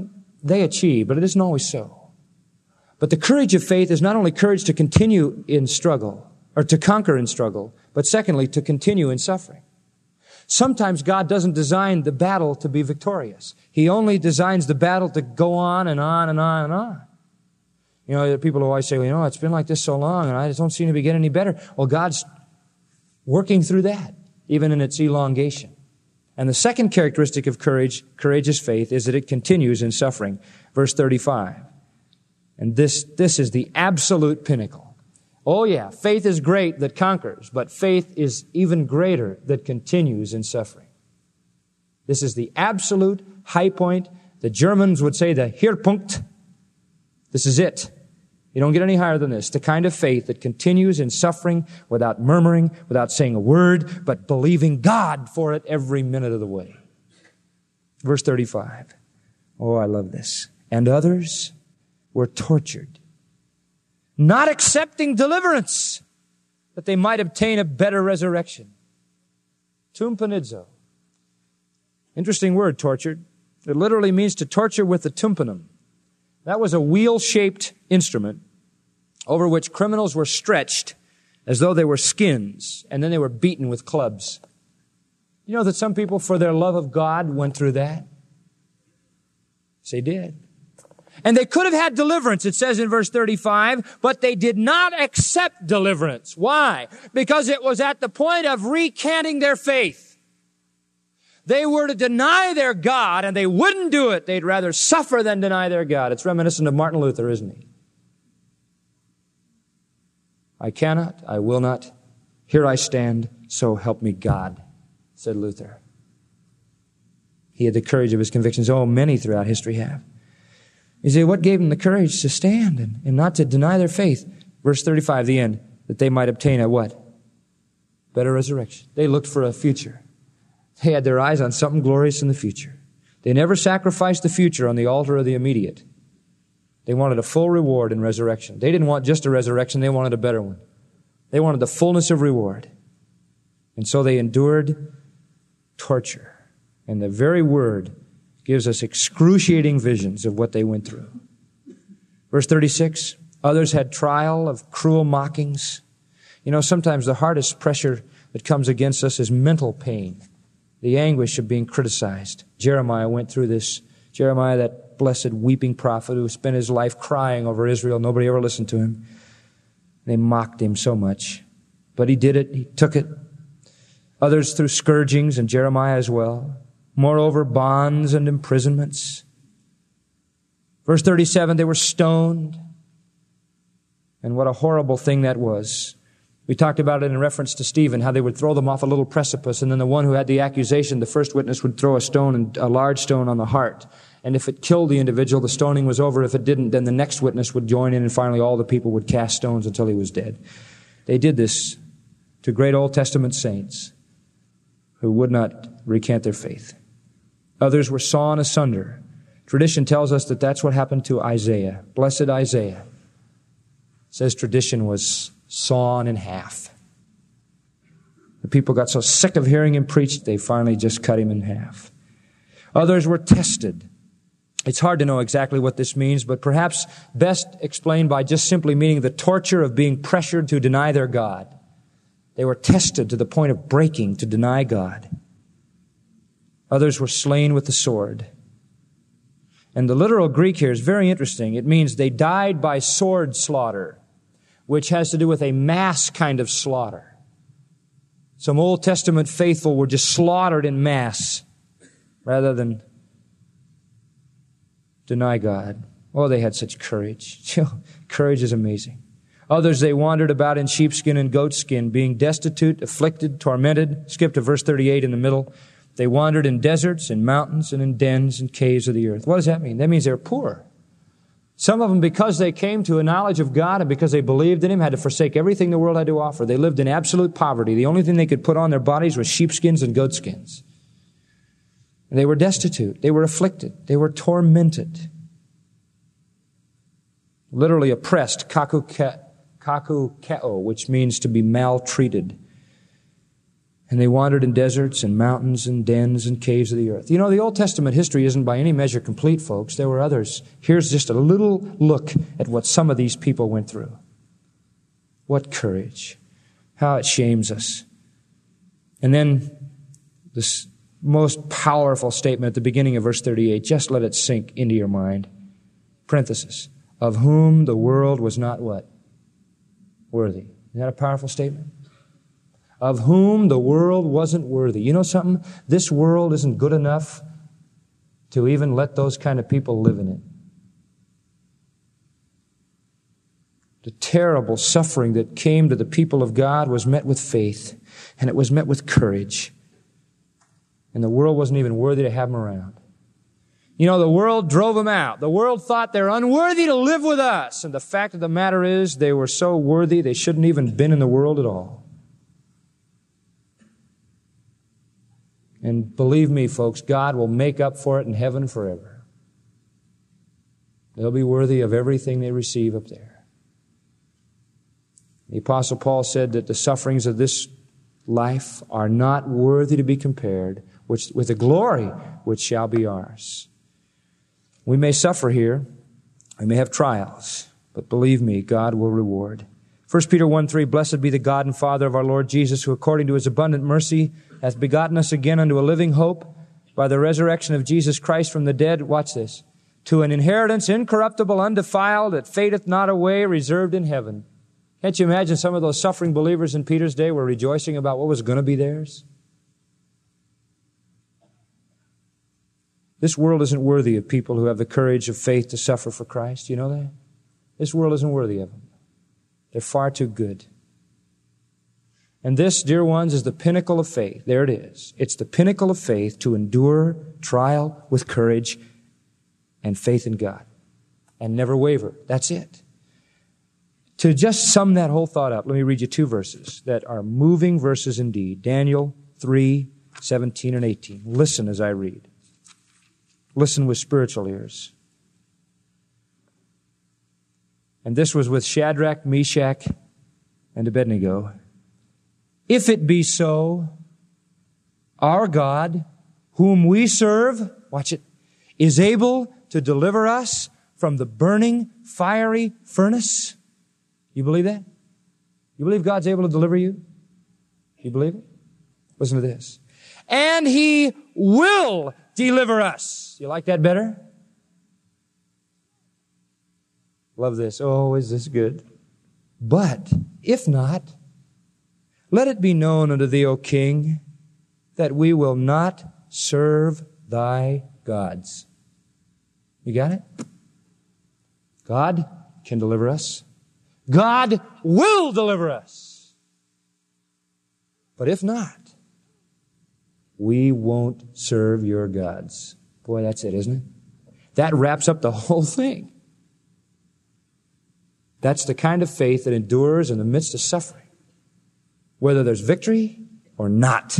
they achieve, but it isn't always so. But the courage of faith is not only courage to continue in struggle, or to conquer in struggle, but secondly, to continue in suffering. Sometimes God doesn't design the battle to be victorious. He only designs the battle to go on and on and on and on. You know, there are people who always say, well, you know, it's been like this so long and I just don't seem to be getting any better. Well, God's working through that, even in its elongation. And the second characteristic of courage, courageous faith, is that it continues in suffering. Verse thirty-five. And this, this is the absolute pinnacle. Oh yeah, faith is great that conquers, but faith is even greater that continues in suffering. This is the absolute high point. The Germans would say the Höhepunkt. This is it. You don't get any higher than this. The kind of faith that continues in suffering without murmuring, without saying a word, but believing God for it every minute of the way. Verse thirty-five. Oh, I love this. And others were tortured, not accepting deliverance, that they might obtain a better resurrection. Tumpanidzo. Interesting word, tortured. It literally means to torture with the tympanum. That was a wheel-shaped instrument over which criminals were stretched as though they were skins, and then they were beaten with clubs. You know that some people, for their love of God, went through that? Yes, they did. And they could have had deliverance, it says in verse thirty-five, but they did not accept deliverance. Why? Because it was at the point of recanting their faith. They were to deny their God, and they wouldn't do it. They'd rather suffer than deny their God. It's reminiscent of Martin Luther, isn't he? I cannot, I will not. Here I stand, so help me God, said Luther. He had the courage of his convictions. Oh, many throughout history have. You say, what gave them the courage to stand and, and not to deny their faith? Verse thirty-five, the end, that they might obtain a what? Better resurrection. They looked for a future. They had their eyes on something glorious in the future. They never sacrificed the future on the altar of the immediate. They wanted a full reward in resurrection. They didn't want just a resurrection, they wanted a better one. They wanted the fullness of reward. And so they endured torture. And the very word gives us excruciating visions of what they went through. Verse thirty-six, others had trial of cruel mockings. You know, sometimes the hardest pressure that comes against us is mental pain. The anguish of being criticized. Jeremiah went through this. Jeremiah, that blessed weeping prophet who spent his life crying over Israel. Nobody ever listened to him. They mocked him so much. But he did it. He took it. Others through scourgings, and Jeremiah as well. Moreover, bonds and imprisonments. Verse thirty-seven, they were stoned. And what a horrible thing that was. We talked about it in reference to Stephen, how they would throw them off a little precipice, and then the one who had the accusation, the first witness, would throw a stone, and a large stone on the heart. And if it killed the individual, the stoning was over. If it didn't, then the next witness would join in, and finally all the people would cast stones until he was dead. They did this to great Old Testament saints who would not recant their faith. Others were sawn asunder. Tradition tells us that that's what happened to Isaiah. Blessed Isaiah. It says tradition was sawn in half. The people got so sick of hearing him preach, they finally just cut him in half. Others were tested. It's hard to know exactly what this means, but perhaps best explained by just simply meaning the torture of being pressured to deny their God. They were tested to the point of breaking to deny God. Others were slain with the sword. And the literal Greek here is very interesting. It means they died by sword slaughter, which has to do with a mass kind of slaughter. Some Old Testament faithful were just slaughtered in mass rather than deny God. Oh, they had such courage. Courage is amazing. Others, they wandered about in sheepskin and goatskin, being destitute, afflicted, tormented. Skip to verse thirty-eight in the middle. They wandered in deserts, in mountains, and in dens and caves of the earth. What does that mean? That means they're poor. Some of them, because they came to a knowledge of God and because they believed in Him, had to forsake everything the world had to offer. They lived in absolute poverty. The only thing they could put on their bodies was sheepskins and goatskins. And they were destitute. They were afflicted. They were tormented. Literally oppressed, kakukeo, which means to be maltreated. And they wandered in deserts and mountains and dens and caves of the earth. You know, the Old Testament history isn't by any measure complete, folks. There were others. Here's just a little look at what some of these people went through. What courage. How it shames us. And then this most powerful statement at the beginning of verse thirty-eight. Just let it sink into your mind. Parenthesis. Of whom the world was not what? Worthy. Isn't that a powerful statement? Of whom the world wasn't worthy. You know something? This world isn't good enough to even let those kind of people live in it. The terrible suffering that came to the people of God was met with faith, and it was met with courage. And the world wasn't even worthy to have them around. You know, the world drove them out. The world thought they're unworthy to live with us. And the fact of the matter is, they were so worthy, they shouldn't even been in the world at all. And believe me, folks, God will make up for it in heaven forever. They'll be worthy of everything they receive up there. The Apostle Paul said that the sufferings of this life are not worthy to be compared which, with the glory which shall be ours. We may suffer here. We may have trials. But believe me, God will reward. First Peter one three, Blessed be the God and Father of our Lord Jesus, who according to His abundant mercy hath begotten us again unto a living hope by the resurrection of Jesus Christ from the dead. Watch this. To an inheritance incorruptible, undefiled, that fadeth not away, reserved in heaven. Can't you imagine some of those suffering believers in Peter's day were rejoicing about what was going to be theirs? This world isn't worthy of people who have the courage of faith to suffer for Christ. You know that? This world isn't worthy of them. They're far too good. And this, dear ones, is the pinnacle of faith. There it is. It's the pinnacle of faith to endure trial with courage and faith in God and never waver. That's it. To just sum that whole thought up, let me read you two verses that are moving verses indeed. Daniel three, seventeen and eighteen. Listen as I read. Listen with spiritual ears. And this was with Shadrach, Meshach, and Abednego. If it be so, our God, whom we serve, watch it, is able to deliver us from the burning, fiery furnace. You believe that? You believe God's able to deliver you? You believe it? Listen to this. And He will deliver us. You like that better? Love this. Oh, is this good? But if not, let it be known unto thee, O King, that we will not serve thy gods. You got it? God can deliver us. God will deliver us. But if not, we won't serve your gods. Boy, that's it, isn't it? That wraps up the whole thing. That's the kind of faith that endures in the midst of suffering, whether there's victory or not.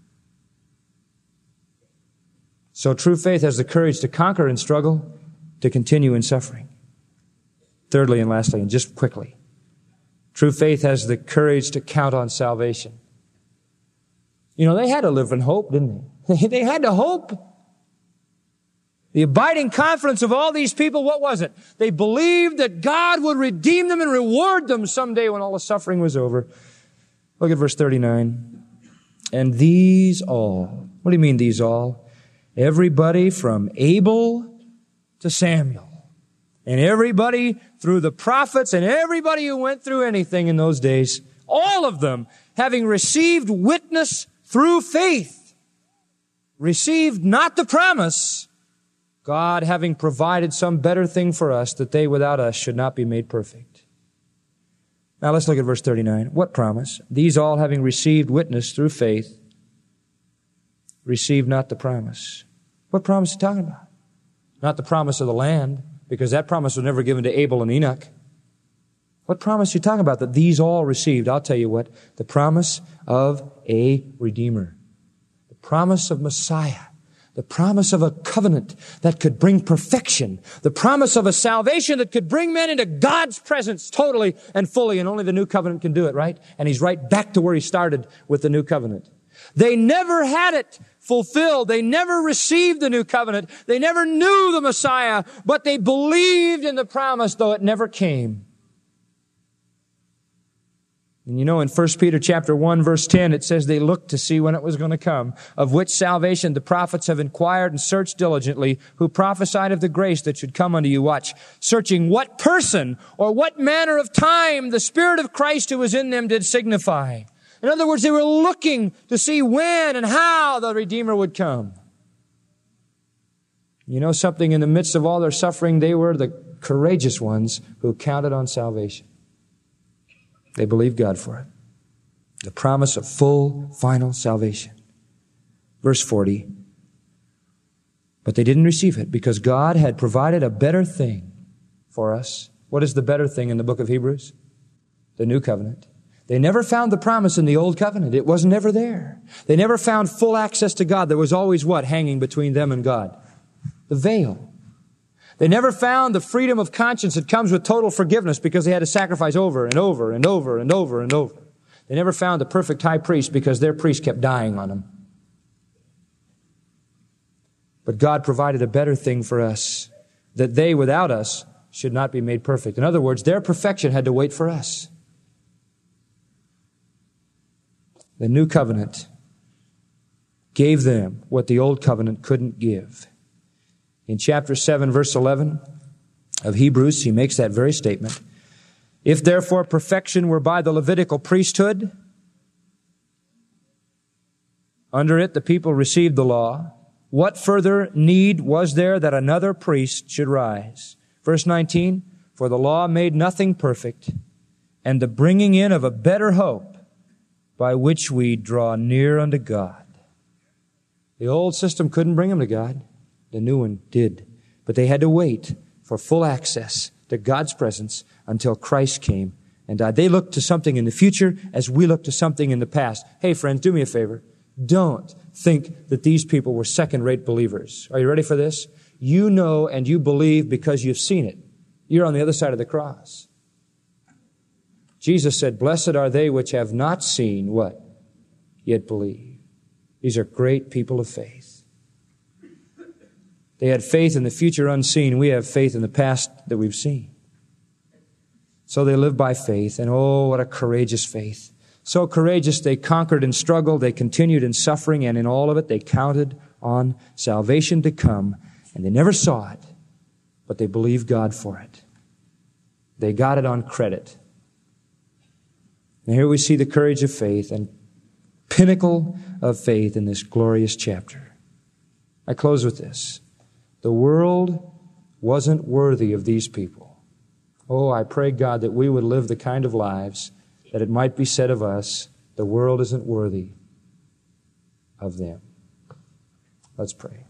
So true faith has the courage to conquer in struggle, to continue in suffering. Thirdly and lastly, and just quickly, true faith has the courage to count on salvation. You know, they had to live in hope, didn't they? They had to hope. The abiding confidence of all these people, what was it? They believed that God would redeem them and reward them someday when all the suffering was over. Look at verse thirty-nine. And these all, what do you mean these all? Everybody from Abel to Samuel. And everybody through the prophets and everybody who went through anything in those days, all of them having received witness through faith, received not the promise, God having provided some better thing for us, that they without us should not be made perfect. Now let's look at verse thirty-nine. What promise? These all having received witness through faith, received not the promise. What promise is he talking about? Not the promise of the land, because that promise was never given to Abel and Enoch. What promise are you talking about that these all received? I'll tell you what. The promise of a Redeemer. The promise of Messiah. The promise of a covenant that could bring perfection. The promise of a salvation that could bring men into God's presence totally and fully. And only the new covenant can do it, right? And he's right back to where he started with the new covenant. They never had it fulfilled. They never received the new covenant. They never knew the Messiah, but they believed in the promise, though it never came. And you know, in First Peter chapter one, verse ten, it says they looked to see when it was going to come, of which salvation the prophets have inquired and searched diligently, who prophesied of the grace that should come unto you. Watch. Searching what person or what manner of time the Spirit of Christ who was in them did signify. In other words, they were looking to see when and how the Redeemer would come. You know something? In the midst of all their suffering, they were the courageous ones who counted on salvation. They believed God for it. The promise of full, final salvation. Verse forty. But they didn't receive it because God had provided a better thing for us. What is the better thing in the book of Hebrews? The new covenant. They never found the promise in the old covenant. It was never there. They never found full access to God. There was always what hanging between them and God? The veil. They never found the freedom of conscience that comes with total forgiveness because they had to sacrifice over and over and over and over and over. They never found the perfect high priest because their priest kept dying on them. But God provided a better thing for us, that they without us should not be made perfect. In other words, their perfection had to wait for us. The new covenant gave them what the old covenant couldn't give. In chapter seven, verse eleven of Hebrews, he makes that very statement. If therefore perfection were by the Levitical priesthood, under it the people received the law, what further need was there that another priest should rise? Verse nineteen, for the law made nothing perfect, and the bringing in of a better hope by which we draw near unto God. The old system couldn't bring them to God. The new one did. But they had to wait for full access to God's presence until Christ came and died. They looked to something in the future as we look to something in the past. Hey, friends, do me a favor. Don't think that these people were second-rate believers. Are you ready for this? You know and you believe because you've seen it. You're on the other side of the cross. Jesus said, blessed are they which have not seen what? Yet believe. These are great people of faith. They had faith in the future unseen. We have faith in the past that we've seen. So they lived by faith, and oh, what a courageous faith. So courageous, they conquered and struggled, they continued in suffering, and in all of it, they counted on salvation to come, and they never saw it, but they believed God for it. They got it on credit. And here we see the courage of faith and pinnacle of faith in this glorious chapter. I close with this. The world wasn't worthy of these people. Oh, I pray, God, that we would live the kind of lives that it might be said of us, the world isn't worthy of them. Let's pray.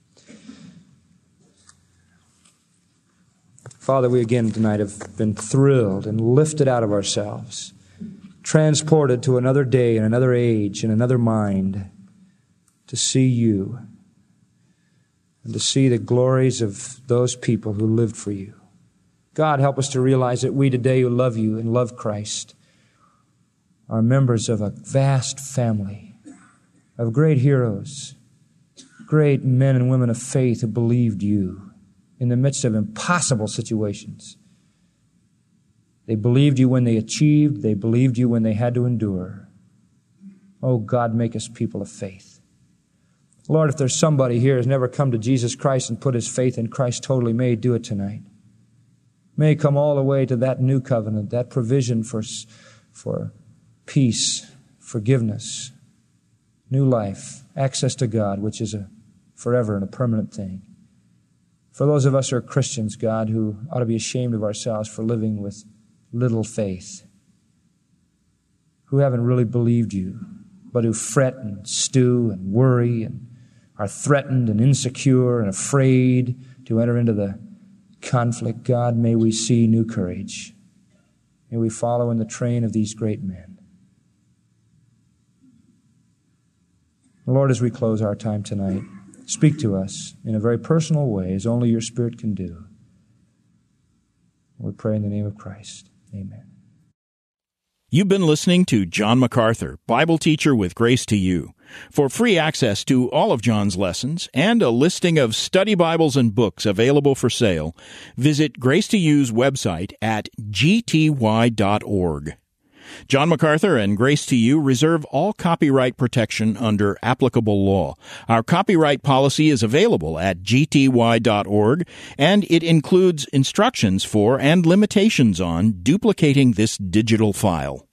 Father, we again tonight have been thrilled and lifted out of ourselves, transported to another day and another age and another mind to see you and to see the glories of those people who lived for you. God, help us to realize that we today who love you and love Christ are members of a vast family of great heroes, great men and women of faith who believed you in the midst of impossible situations. They believed you when they achieved. They believed you when they had to endure. Oh, God, make us people of faith. Lord, if there's somebody here who has never come to Jesus Christ and put his faith in Christ totally, may he do it tonight. May he come all the way to that new covenant, that provision for, for peace, forgiveness, new life, access to God, which is a forever and a permanent thing. For those of us who are Christians, God, who ought to be ashamed of ourselves for living with little faith, who haven't really believed you, but who fret and stew and worry and are threatened and insecure and afraid to enter into the conflict, God, may we see new courage. May we follow in the train of these great men. Lord, as we close our time tonight, speak to us in a very personal way, as only your Spirit can do. We pray in the name of Christ. Amen. You've been listening to John MacArthur, Bible teacher with Grace to You. For free access to all of John's lessons and a listing of study Bibles and books available for sale, visit Grace to You's website at g t y dot org. John MacArthur and Grace to You reserve all copyright protection under applicable law. Our copyright policy is available at g t y dot org, and it includes instructions for and limitations on duplicating this digital file.